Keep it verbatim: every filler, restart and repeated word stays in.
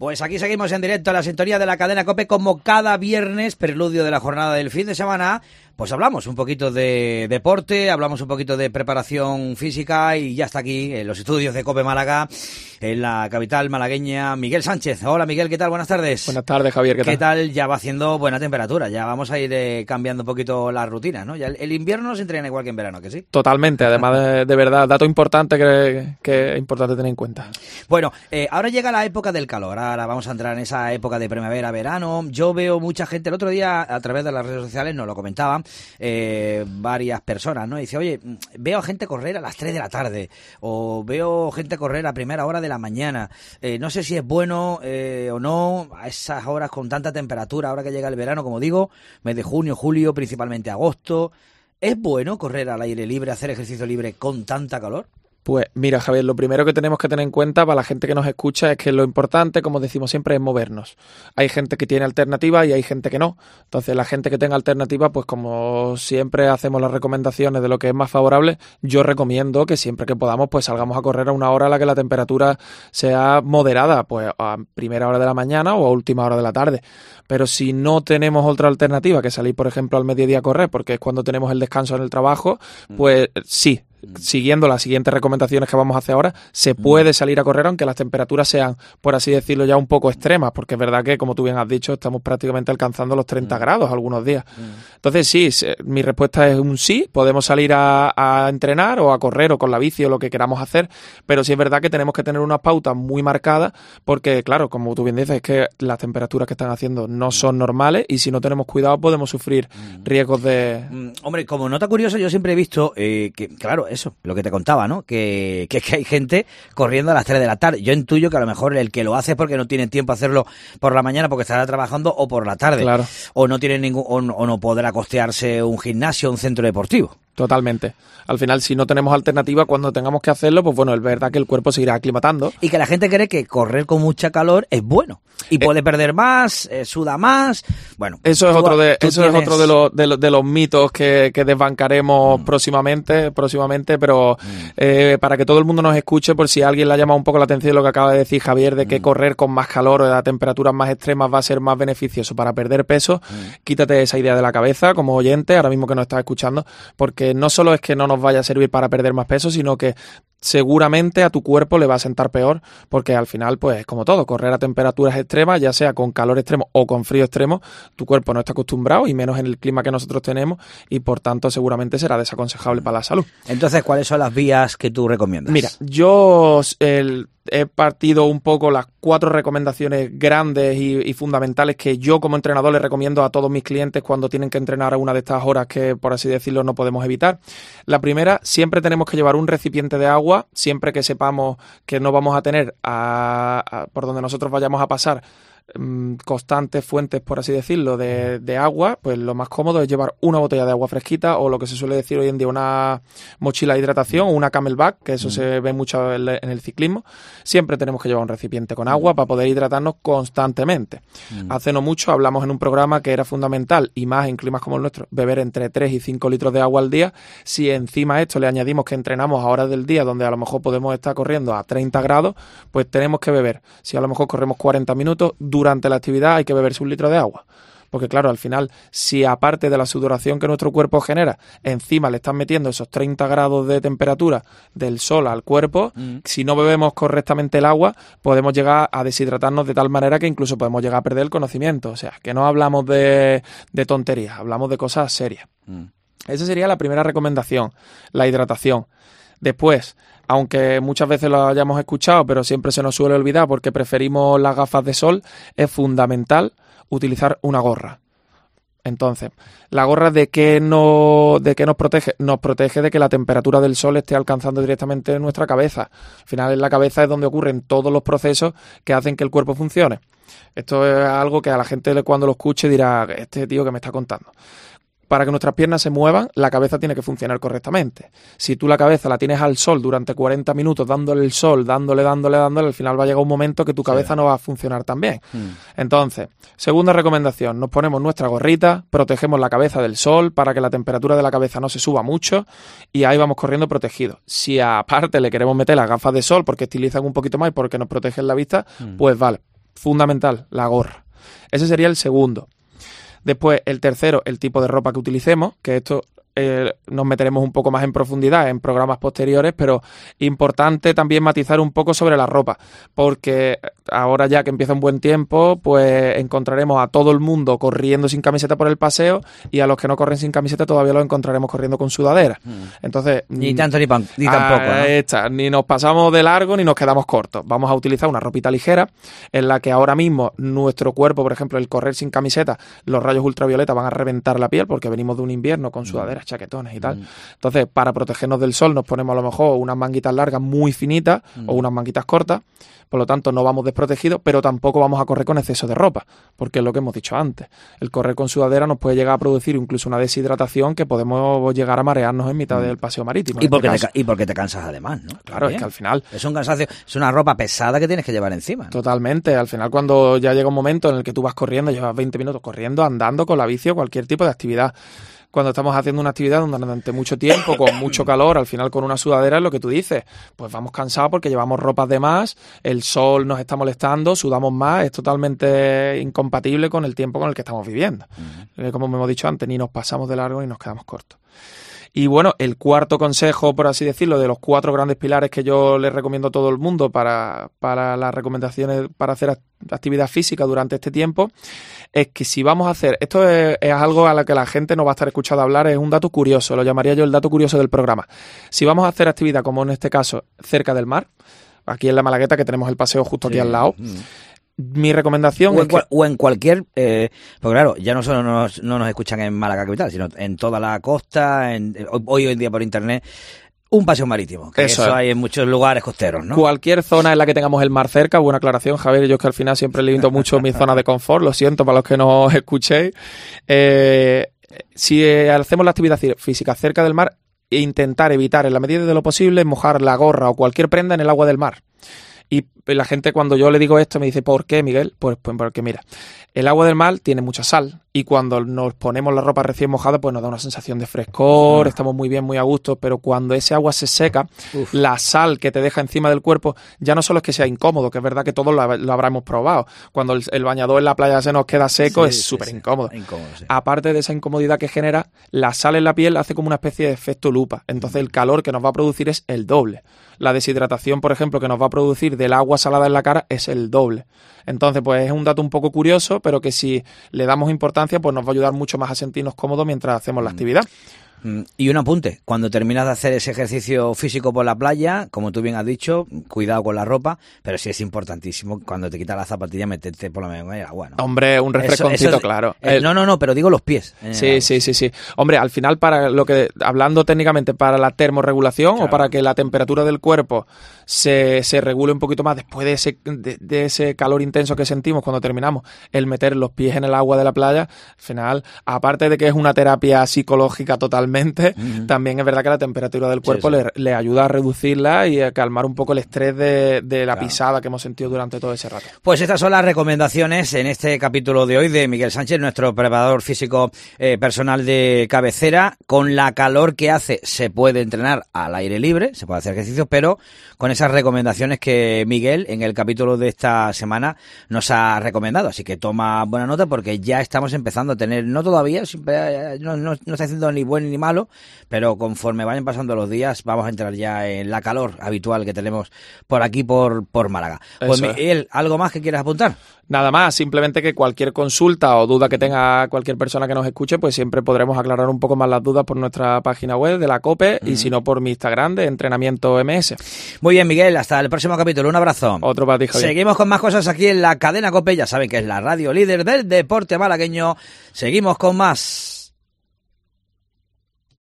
Pues aquí seguimos en directo a la sintonía de la cadena COPE, como cada viernes, preludio de la jornada del fin de semana. Pues hablamos un poquito de deporte, hablamos un poquito de preparación física y ya está aquí en los estudios de COPE Málaga, en la capital malagueña, Miguel Sánchez. Hola Miguel, ¿qué tal? Buenas tardes. Buenas tardes, Javier, ¿qué tal? ¿Qué tal? Ya va haciendo buena temperatura, ya vamos a ir eh, cambiando un poquito la rutina, ¿no? Ya el, el invierno se entrena igual que en verano, ¿que sí? Totalmente, además de, de verdad, dato importante que, que es importante tener en cuenta. Bueno, eh, ahora llega la época del calor, ahora vamos a entrar en esa época de primavera, verano. Yo veo mucha gente, el otro día a través de las redes sociales nos lo comentaban eh, varias personas, ¿no? Dice, oye, veo a gente correr a las tres de la tarde o veo gente correr a primera hora de la mañana. Eh, no sé si es bueno eh, o no a esas horas con tanta temperatura, ahora que llega el verano, como digo, mes de junio, julio, principalmente agosto. ¿Es bueno correr al aire libre, hacer ejercicio libre con tanta calor? Pues mira, Javier, lo primero que tenemos que tener en cuenta para la gente que nos escucha es que lo importante, como decimos siempre, es movernos. Hay gente que tiene alternativas y hay gente que no. Entonces, la gente que tenga alternativas, pues como siempre hacemos las recomendaciones de lo que es más favorable, yo recomiendo que siempre que podamos, pues salgamos a correr a una hora a la que la temperatura sea moderada, pues a primera hora de la mañana o a última hora de la tarde. Pero si no tenemos otra alternativa que salir, por ejemplo, al mediodía a correr, porque es cuando tenemos el descanso en el trabajo, pues sí, siguiendo las siguientes recomendaciones que vamos a hacer ahora, se puede salir a correr aunque las temperaturas sean, por así decirlo, ya un poco extremas, porque es verdad que, como tú bien has dicho, estamos prácticamente alcanzando los treinta grados algunos días. Entonces sí, mi respuesta es un sí, podemos salir a, a entrenar o a correr o con la bici o lo que queramos hacer, pero sí es verdad que tenemos que tener unas pautas muy marcadas, porque claro, como tú bien dices, es que las temperaturas que están haciendo no son normales y si no tenemos cuidado podemos sufrir riesgos de... Mm, hombre, como nota curiosa, yo siempre he visto eh, que, claro, eso, lo que te contaba, ¿no? Que, que, que hay gente corriendo a las tres de la tarde. Yo intuyo que a lo mejor el que lo hace es porque no tiene tiempo a hacerlo por la mañana porque estará trabajando o por la tarde. Claro. O no tiene ningún, o no, o no podrá costearse un gimnasio o un centro deportivo. Totalmente. Al final, si no tenemos alternativa, cuando tengamos que hacerlo, pues bueno, es verdad que el cuerpo se irá aclimatando. Y que la gente cree que correr con mucha calor es bueno. Y puede eh, perder más, eh, suda más. Bueno, eso es tú, otro de eso tienes... es otro de los de los, de los mitos que, que desbancaremos mm. próximamente, próximamente, pero mm. eh, para que todo el mundo nos escuche, por si a alguien le ha llamado un poco la atención lo que acaba de decir Javier, de que mm. correr con más calor o a temperaturas más extremas va a ser más beneficioso para perder peso, mm. quítate esa idea de la cabeza como oyente, ahora mismo que nos estás escuchando, porque no solo es que no nos vaya a servir para perder más peso, sino que seguramente a tu cuerpo le va a sentar peor, porque al final, pues es como todo, correr a temperaturas extremas, ya sea con calor extremo o con frío extremo, tu cuerpo no está acostumbrado, y menos en el clima que nosotros tenemos, y por tanto seguramente será desaconsejable para la salud. Entonces, ¿cuáles son las vías que tú recomiendas? Mira, yo el, he partido un poco las cuatro recomendaciones grandes y, y fundamentales que yo como entrenador les recomiendo a todos mis clientes cuando tienen que entrenar a una de estas horas que, por así decirlo, no podemos evitar. La primera, siempre tenemos que llevar un recipiente de agua, siempre que sepamos que no vamos a tener a, a, por donde nosotros vayamos a pasar constantes fuentes, por así decirlo, de, de agua, pues lo más cómodo es llevar una botella de agua fresquita o lo que se suele decir hoy en día una mochila de hidratación o una camelback, que eso mm. se ve mucho en el ciclismo. Siempre tenemos que llevar un recipiente con agua para poder hidratarnos constantemente. Mm. Hace no mucho hablamos en un programa que era fundamental, y más en climas como el nuestro, beber entre tres y cinco litros de agua al día. Si encima a esto le añadimos que entrenamos a horas del día donde a lo mejor podemos estar corriendo a treinta grados, pues tenemos que beber. Si a lo mejor corremos cuarenta minutos, durante la actividad hay que beberse un litro de agua. Porque claro, al final, si aparte de la sudoración que nuestro cuerpo genera, encima le están metiendo esos treinta grados de temperatura del sol al cuerpo, mm. si no bebemos correctamente el agua, podemos llegar a deshidratarnos de tal manera que incluso podemos llegar a perder el conocimiento. O sea, que no hablamos de, de tonterías, hablamos de cosas serias. Mm. Esa sería la primera recomendación, la hidratación. Después, aunque muchas veces lo hayamos escuchado, pero siempre se nos suele olvidar porque preferimos las gafas de sol, es fundamental utilizar una gorra. Entonces, ¿la gorra de qué, no, de qué nos protege? Nos protege de que la temperatura del sol esté alcanzando directamente nuestra cabeza. Al final, en la cabeza es donde ocurren todos los procesos que hacen que el cuerpo funcione. Esto es algo que a la gente cuando lo escuche dirá, este tío que me está contando. Para que nuestras piernas se muevan, la cabeza tiene que funcionar correctamente. Si tú la cabeza la tienes al sol durante cuarenta minutos dándole el sol, dándole, dándole, dándole, al final va a llegar un momento que tu cabeza sí. no va a funcionar tan bien. Hmm. Entonces, segunda recomendación, nos ponemos nuestra gorrita, protegemos la cabeza del sol para que la temperatura de la cabeza no se suba mucho y ahí vamos corriendo protegidos. Si aparte le queremos meter las gafas de sol porque estilizan un poquito más y porque nos protegen la vista, hmm. pues vale. fundamental, la gorra. Ese sería el segundo. Después, el tercero, el tipo de ropa que utilicemos, que esto eh, nos meteremos un poco más en profundidad en programas posteriores, pero importante también matizar un poco sobre la ropa, porque ahora ya que empieza un buen tiempo, pues encontraremos a todo el mundo corriendo sin camiseta por el paseo y a los que no corren sin camiseta todavía los encontraremos corriendo con sudadera. Mm. Entonces, ni tanto ni, pan, ni tampoco, ¿no? Está, ni nos pasamos de largo ni nos quedamos cortos. Vamos a utilizar una ropita ligera en la que ahora mismo nuestro cuerpo, por ejemplo, el correr sin camiseta, los rayos ultravioleta van a reventar la piel porque venimos de un invierno con sudaderas, chaquetones y tal. Mm. Entonces, para protegernos del sol nos ponemos a lo mejor unas manguitas largas muy finitas mm. o unas manguitas cortas. Por lo tanto, no vamos desprotegidos, pero tampoco vamos a correr con exceso de ropa, porque es lo que hemos dicho antes. El correr con sudadera nos puede llegar a producir incluso una deshidratación que podemos llegar a marearnos en mitad del paseo marítimo. Y porque, este te, y porque te cansas además, ¿no? Claro, también. Es que al final... Es un cansancio, es una ropa pesada que tienes que llevar encima, ¿no? Totalmente. Al final, cuando ya llega un momento en el que tú vas corriendo, llevas veinte minutos corriendo, andando, con la bici o cualquier tipo de actividad. Cuando estamos haciendo una actividad donde durante mucho tiempo, con mucho calor, al final con una sudadera, es lo que tú dices, pues vamos cansados porque llevamos ropas de más, el sol nos está molestando, sudamos más, es totalmente incompatible con el tiempo con el que estamos viviendo. Uh-huh. Eh, como hemos dicho antes, ni nos pasamos de largo ni nos quedamos cortos. Y bueno, el cuarto consejo, por así decirlo, de los cuatro grandes pilares que yo les recomiendo a todo el mundo para, para las recomendaciones para hacer actividad física durante este tiempo, es que si vamos a hacer, esto es, es algo a lo que la gente no va a estar escuchando hablar, es un dato curioso, lo llamaría yo el dato curioso del programa. Si vamos a hacer actividad, como en este caso, cerca del mar, aquí en la Malagueta, que tenemos el paseo justo aquí sí. al lado, mm. mi recomendación o en, es que... o en cualquier, eh, porque claro, ya no solo nos, no nos escuchan en Málaga capital, sino en toda la costa, en, hoy en día por internet, un paseo marítimo, que eso, eso hay en muchos lugares costeros, ¿no? Cualquier zona en la que tengamos el mar cerca, buena aclaración, Javier, yo es que al final siempre limito mucho mi zona de confort, lo siento para los que no escuchéis. Eh, si hacemos la actividad física cerca del mar, intentar evitar en la medida de lo posible mojar la gorra o cualquier prenda en el agua del mar. Y la gente, cuando yo le digo esto, me dice, ¿por qué, Miguel? Pues, pues porque mira, el agua del mar tiene mucha sal y cuando nos ponemos la ropa recién mojada, pues nos da una sensación de frescor, ah. estamos muy bien, muy a gusto, pero cuando ese agua se seca, Uf. la sal que te deja encima del cuerpo, ya no solo es que sea incómodo, que es verdad que todos lo, lo habremos probado. Cuando el, el bañador en la playa se nos queda seco, sí, es súper sí, incómodo. Sí. incómodo sí. Aparte de esa incomodidad que genera, la sal en la piel hace como una especie de efecto lupa. Entonces el calor que nos va a producir es el doble. La deshidratación, por ejemplo, que nos va a producir del agua salada en la cara es el doble. Entonces, pues es un dato un poco curioso, pero que si le damos importancia, pues nos va a ayudar mucho más a sentirnos cómodos mientras hacemos la actividad. Y un apunte, cuando terminas de hacer ese ejercicio físico por la playa, como tú bien has dicho, cuidado con la ropa, pero sí es importantísimo cuando te quitas la zapatilla meterte por lo menos en el agua, ¿no? Hombre, un refresconcito, eso, eso, claro. Eh, no, no, no, pero digo los pies. Sí, sí, sí, sí. Hombre, al final, para lo que, hablando técnicamente, para la termorregulación claro. o para que la temperatura del cuerpo se, se regule un poquito más después de ese, de, de ese calor intenso que sentimos cuando terminamos, el meter los pies en el agua de la playa, al final, aparte de que es una terapia psicológica totalmente, Uh-huh. también es verdad que la temperatura del cuerpo sí, sí. Le, le ayuda a reducirla y a calmar un poco el estrés de, de la claro. pisada que hemos sentido durante todo ese rato. Pues estas son las recomendaciones en este capítulo de hoy de Miguel Sánchez, nuestro preparador físico eh, personal de cabecera. Con la calor que hace se puede entrenar al aire libre, se puede hacer ejercicio, pero con esas recomendaciones que Miguel en el capítulo de esta semana nos ha recomendado. Así que toma buena nota porque ya estamos empezando a tener, no todavía, siempre, no, no, no está haciendo ni bueno ni malo, pero conforme vayan pasando los días vamos a entrar ya en la calor habitual que tenemos por aquí, por, por Málaga. Pues Eso Miguel, es. ¿algo más que quieras apuntar? Nada más, simplemente que cualquier consulta o duda que tenga cualquier persona que nos escuche, pues siempre podremos aclarar un poco más las dudas por nuestra página web de la COPE mm. y si no por mi Instagram de Entrenamiento M S. Muy bien, Miguel, hasta el próximo capítulo. Un abrazo. Otro para ti, Javier. Seguimos con más cosas aquí en la cadena COPE, ya saben que es la radio líder del deporte malagueño. Seguimos con más.